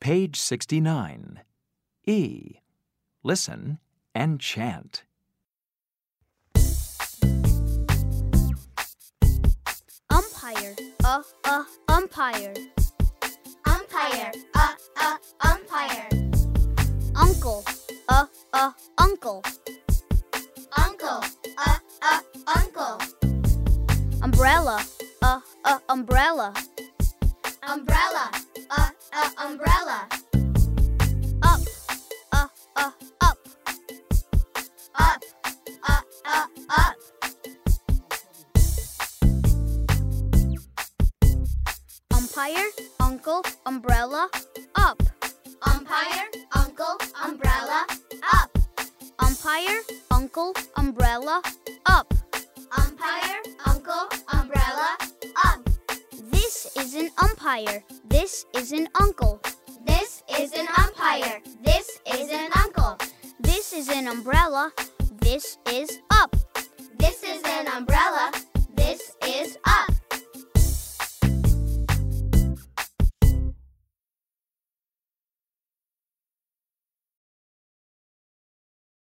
Page 69. E. Listen and chant. Umpire, umpire. Umpire, umpire. Uncle, uncle. Uncle, uncle. Umbrella, umbrella. Umbrella, umbrella. Up, up. Up, up. Umpire, uncle, umbrella, up. Umpire, uncle, umbrella, up. Umpire, uncle, umbrella, up. Umpire, uncle, umbrella, up. This is an umpire. This is an uncle. This is an umpire. This is an uncle. This is an umbrella. This is up. This is an umbrella.